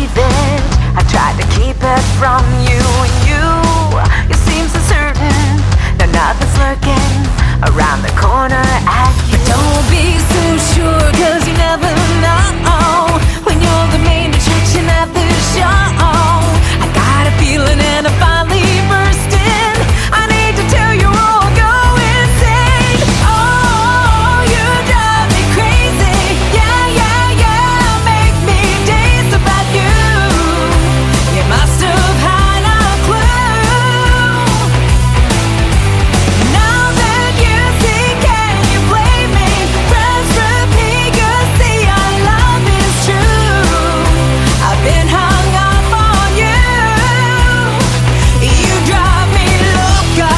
believe it. I tried to keep it from you, and you seem so certain that nothing's lurking around the corner at you. But don't be so sure, 'cause you never know when you're the main attraction at the show. I got a feeling and I finally burst in. I need to tell you all, go insane. Oh, you drive me crazy. Yeah, yeah, yeah, make me dance about you. You must have had a clue. Now that you see, can you blame me? Press repeat, 'cause see our love is true. I've been hung up on you. You drive me loca.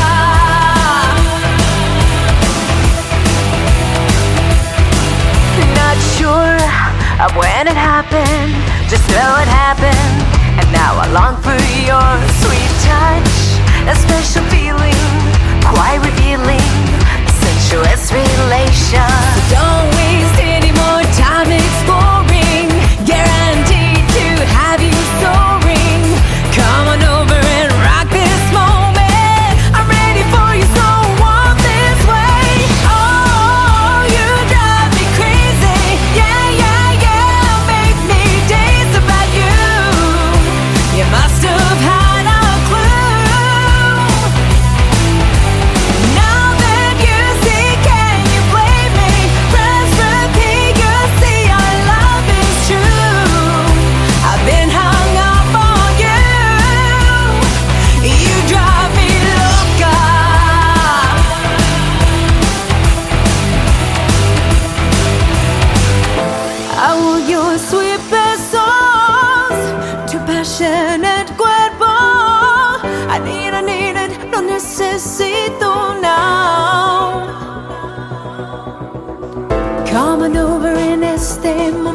Not sure of when it happened, just know it happened. And now I long for your sweet touch, a special feeling, quite revealing, sensuous relation. So don't waste any more time exploring, guaranteed to have you soaring. Come on over and rock this moment. I'm ready for you, so walk this way. Oh, you drive me crazy. Yeah, yeah, yeah, make me dance about you. You must have had a clue. Now that you see, can you blame me? Press repeat, 'cause see our love is true. I've been hung up on you. You drive me loca. I want your sweet besos, tu passionate cuerpo. I need it, lo necesito now. Come on over en este momento.